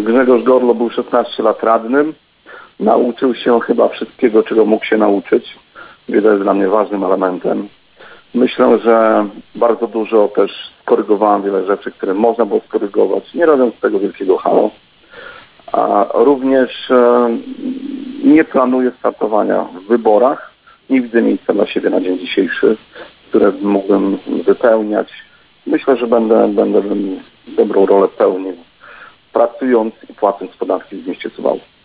Grzegorz Gorlo był 16 lat radnym. Nauczył się chyba wszystkiego, czego mógł się nauczyć. Wiedza jest dla mnie ważnym elementem. Myślę, że bardzo dużo też skorygowałem wiele rzeczy, które można było skorygować, nie robiąc tego wielkiego halo. A również nie planuję startowania w wyborach. Nie widzę miejsca dla siebie na dzień dzisiejszy, które mógłbym wypełniać. Myślę, że będę dobrą rolę pełnił, pracując i płacąc podatki w mieście Suwałki.